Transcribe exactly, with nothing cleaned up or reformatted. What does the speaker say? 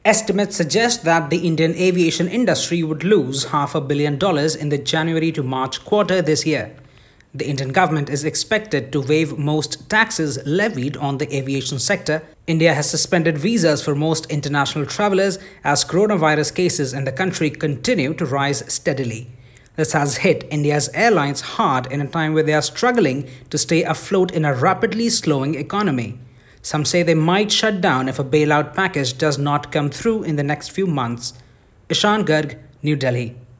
Estimates suggest that the Indian aviation industry would lose half a billion dollars in the January to March quarter this year. The Indian government is expected to waive most taxes levied on the aviation sector. India has suspended visas for most international travelers as coronavirus cases in the country continue to rise steadily. This has hit India's airlines hard in a time where they are struggling to stay afloat in a rapidly slowing economy. Some say they might shut down if a bailout package does not come through in the next few months. Ishan Garg, New Delhi.